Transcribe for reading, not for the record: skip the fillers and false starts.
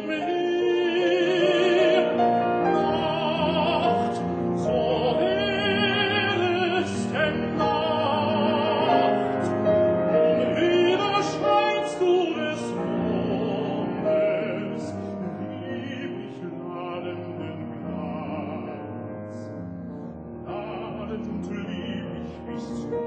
Nacht, so hell ist denn Nacht, wieder scheinst du des Mondes, lieblich ladenden Glanz. Ladend lieblich bist du